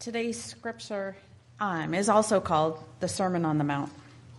Today's scripture is also called the Sermon on the Mount.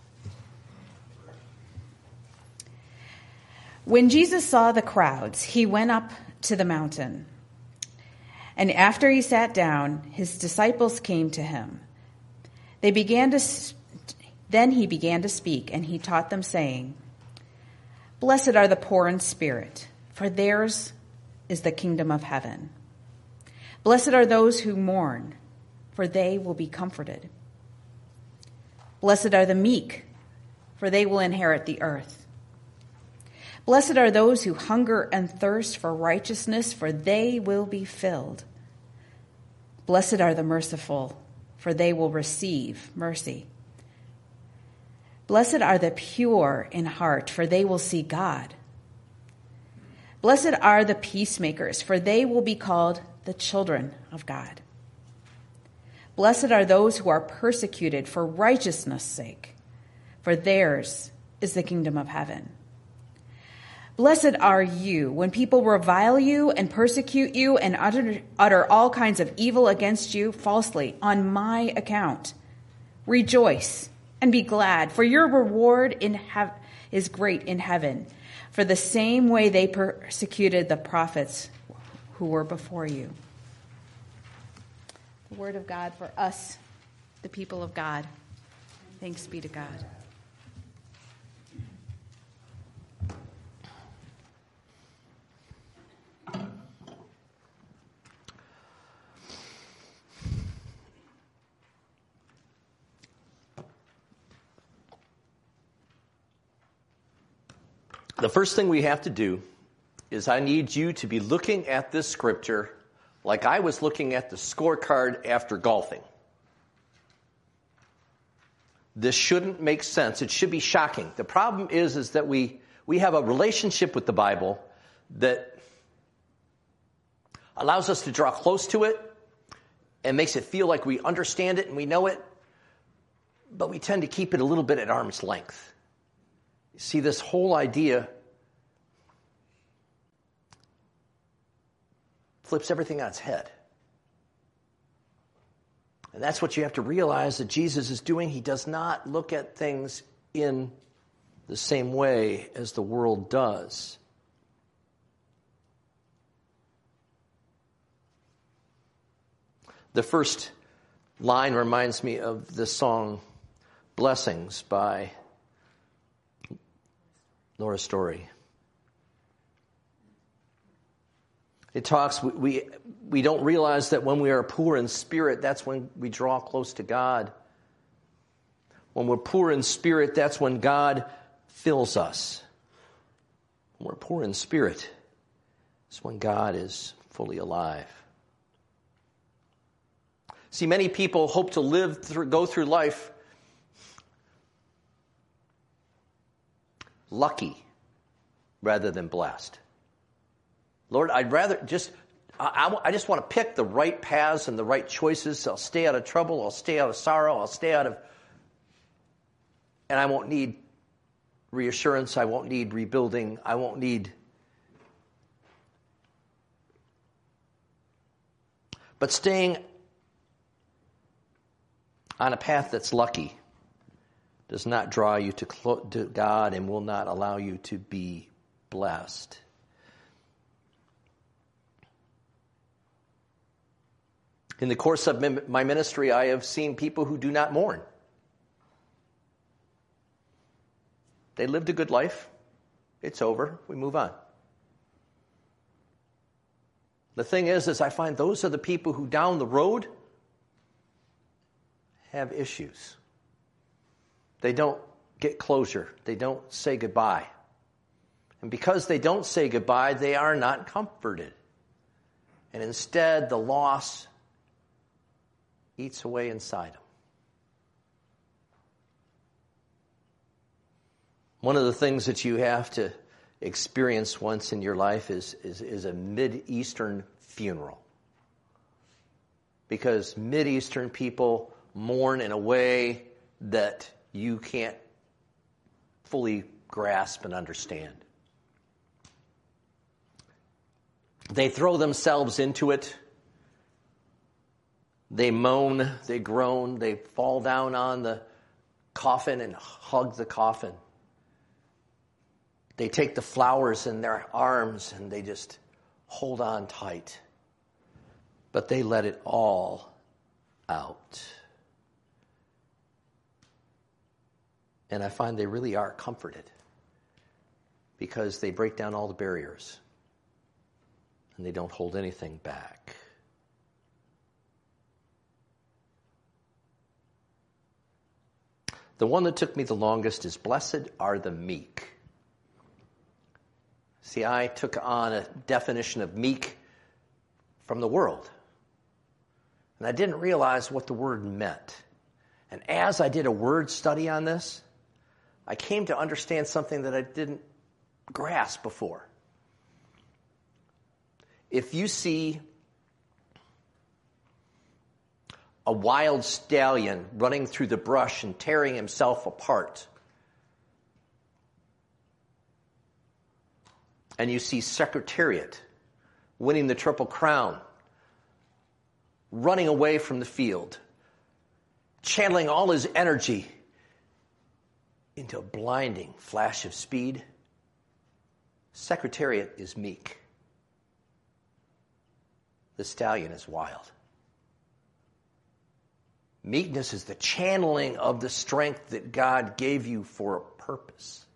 When Jesus saw the crowds, he went up to the mountain. And after he sat down, his disciples came to him. Then he began to speak, and he taught them, saying, "Blessed are the poor in spirit, for theirs is the kingdom of heaven. Blessed are those who mourn, for they will be comforted. Blessed are the meek, for they will inherit the earth. Blessed are those who hunger and thirst for righteousness, for they will be filled. Blessed are the merciful, for they will receive mercy. Blessed are the pure in heart, for they will see God. Blessed are the peacemakers, for they will be called the children of God. Blessed are those who are persecuted for righteousness' sake, for theirs is the kingdom of heaven. Blessed are you when people revile you and persecute you and utter all kinds of evil against you falsely on my account. Rejoice and be glad, for your reward is great in heaven. For the same way they persecuted the prophets who were before you." The word of God for us, the people of God. Thanks be to God. The first thing we have to do is I need you to be looking at this scripture like I was looking at the scorecard after golfing. This shouldn't make sense. It should be shocking. The problem is that we have a relationship with the Bible that allows us to draw close to it and makes it feel like we understand it and we know it, but we tend to keep it a little bit at arm's length. You see, this whole idea flips everything on its head. And that's what you have to realize that Jesus is doing. He does not look at things in the same way as the world does. The first line reminds me of the song Blessings by Laura Story. It talks, we don't realize that when we are poor in spirit, that's when we draw close to God. When we're poor in spirit, that's when God fills us. When we're poor in spirit, it's when God is fully alive. See, many people hope to go through life lucky rather than blessed. Lord, I'd rather I just want to pick the right paths and the right choices. I'll stay out of trouble. I'll stay out of sorrow. I'll stay out of, and I won't need reassurance. I won't need rebuilding. I won't need. But staying on a path that's lucky does not draw you to God and will not allow you to be blessed. In the course of my ministry, I have seen people who do not mourn. They lived a good life. It's over. We move on. The thing is I find those are the people who down the road have issues. They don't get closure. They don't say goodbye. And because they don't say goodbye, they are not comforted. And instead, the loss eats away inside them. One of the things that you have to experience once in your life is a Mideastern funeral. Because Mideastern people mourn in a way that you can't fully grasp and understand. They throw themselves into it. They moan, they groan, they fall down on the coffin and hug the coffin. They take the flowers in their arms and they just hold on tight. But they let it all out. And I find they really are comforted because they break down all the barriers and they don't hold anything back. The one that took me the longest is blessed are the meek. See, I took on a definition of meek from the world. And I didn't realize what the word meant. And as I did a word study on this, I came to understand something that I didn't grasp before. If you see a wild stallion running through the brush and tearing himself apart, and you see Secretariat winning the Triple Crown, running away from the field, channeling all his energy into a blinding flash of speed, Secretariat is meek. The stallion is wild. Meekness is the channeling of the strength that God gave you for a purpose.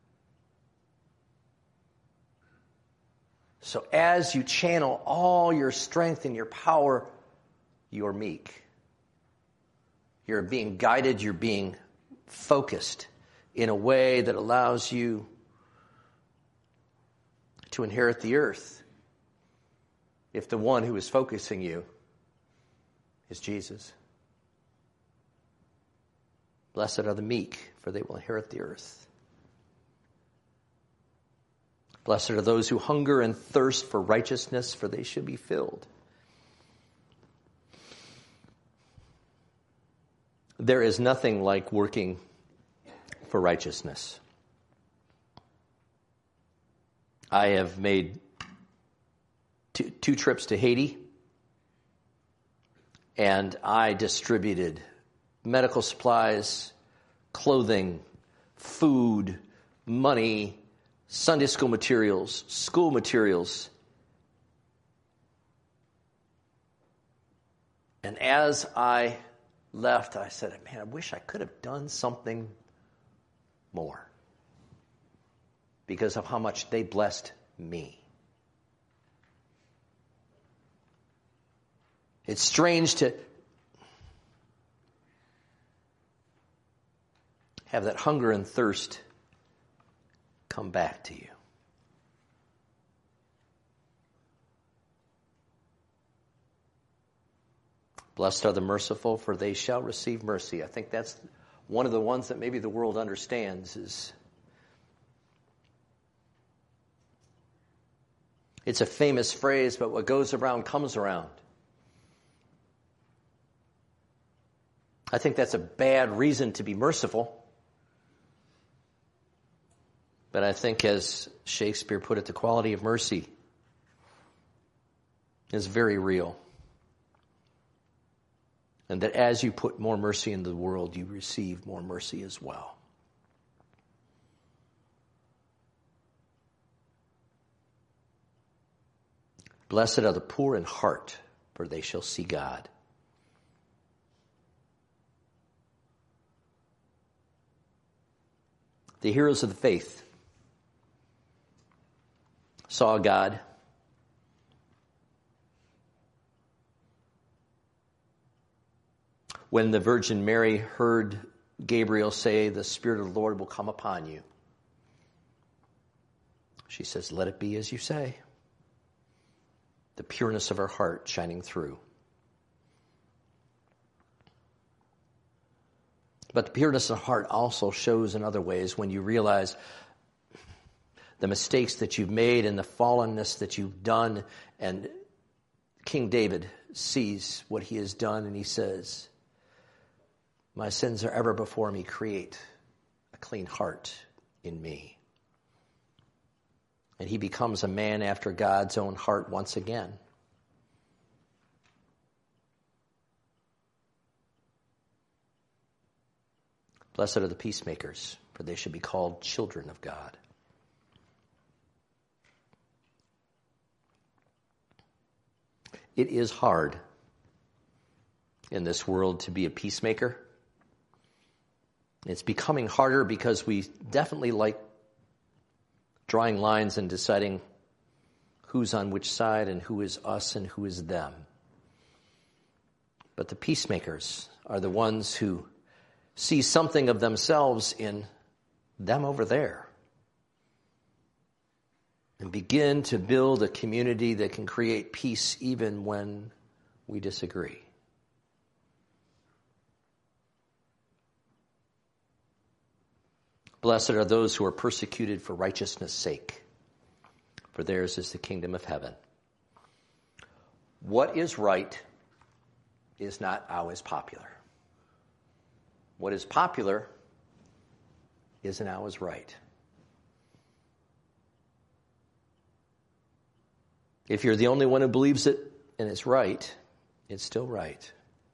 So as you channel all your strength and your power, you're meek. You're being guided, you're being focused in a way that allows you to inherit the earth. If the one who is focusing you is Jesus. Blessed are the meek, for they will inherit the earth. Blessed are those who hunger and thirst for righteousness, for they shall be filled. There is nothing like working for righteousness. I have made two trips to Haiti, and I distributed medical supplies, clothing, food, money, Sunday school materials, school materials. And as I left, I said, man, I wish I could have done something more because of how much they blessed me. It's strange to have that hunger and thirst come back to you. Blessed are the merciful, for they shall receive mercy. I think that's one of the ones that maybe the world understands is it's a famous phrase, but what goes around comes around. I think that's a bad reason to be merciful. But I think, as Shakespeare put it, the quality of mercy is very real. And that as you put more mercy into the world, you receive more mercy as well. Blessed are the poor in heart, for they shall see God. The heroes of the faith saw God. When the Virgin Mary heard Gabriel say, the Spirit of the Lord will come upon you, she says, let it be as you say. The pureness of her heart shining through. But the pureness of heart also shows in other ways when you realize the mistakes that you've made and the fallenness that you've done. And King David sees what he has done and he says, my sins are ever before me. Create a clean heart in me. And he becomes a man after God's own heart once again. Blessed are the peacemakers, for they shall be called children of God. It is hard in this world to be a peacemaker. It's becoming harder because we definitely like drawing lines and deciding who's on which side and who is us and who is them. But the peacemakers are the ones who see something of themselves in them over there and begin to build a community that can create peace even when we disagree. Blessed are those who are persecuted for righteousness' sake, for theirs is the kingdom of heaven. What is right is not always popular. What is popular isn't always right. If you're the only one who believes it and it's right, it's still right.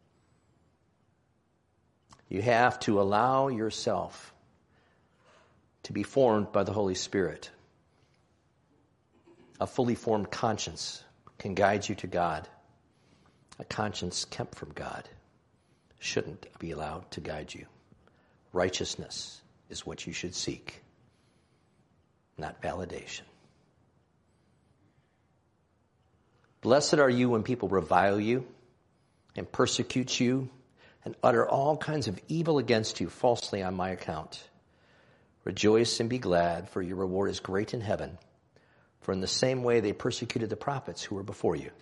You have to allow yourself to be formed by the Holy Spirit. A fully formed conscience can guide you to God. A conscience kept from God shouldn't be allowed to guide you. Righteousness is what you should seek, not validation. Blessed are you when people revile you and persecute you and utter all kinds of evil against you falsely on my account. Rejoice and be glad, for your reward is great in heaven. For in the same way they persecuted the prophets who were before you.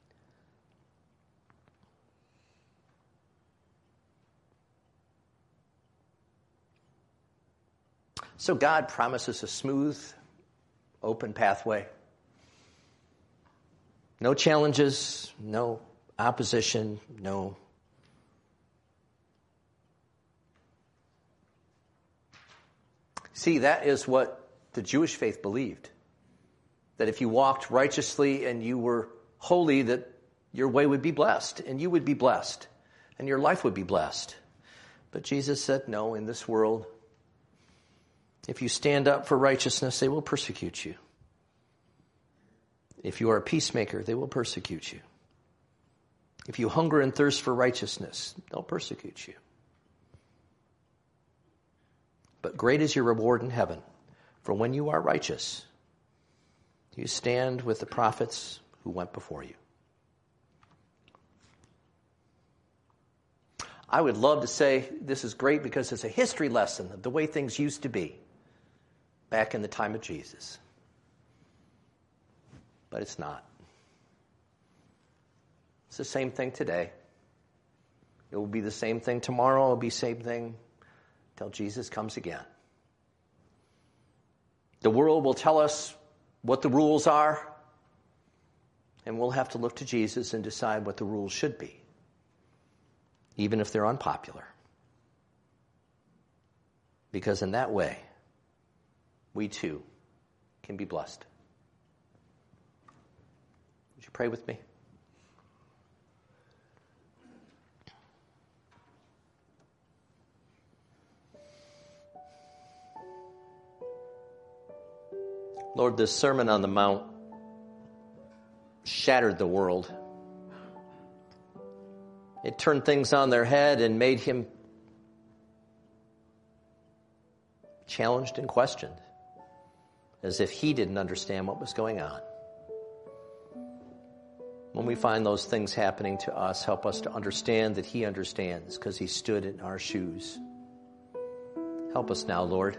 So God promises a smooth, open pathway. No challenges, no opposition, no. See, that is what the Jewish faith believed. That if you walked righteously and you were holy, that your way would be blessed, and you would be blessed, and your life would be blessed. But Jesus said, no, in this world, if you stand up for righteousness, they will persecute you. If you are a peacemaker, they will persecute you. If you hunger and thirst for righteousness, they'll persecute you. But great is your reward in heaven, for when you are righteous, you stand with the prophets who went before you. I would love to say this is great because it's a history lesson of the way things used to be back in the time of Jesus. But it's not. It's the same thing today. It will be the same thing tomorrow. It will be the same thing till Jesus comes again. The world will tell us what the rules are, and we'll have to look to Jesus and decide what the rules should be, even if they're unpopular. Because in that way, we too can be blessed. Would you pray with me? Lord, this Sermon on the Mount shattered the world. It turned things on their head and made him challenged and questioned, as if he didn't understand what was going on. When we find those things happening to us, help us to understand that he understands, because he stood in our shoes. Help us now, Lord,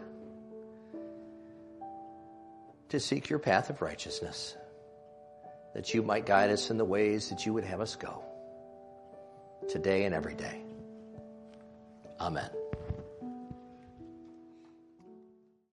to seek your path of righteousness, that you might guide us in the ways that you would have us go, today and every day. Amen.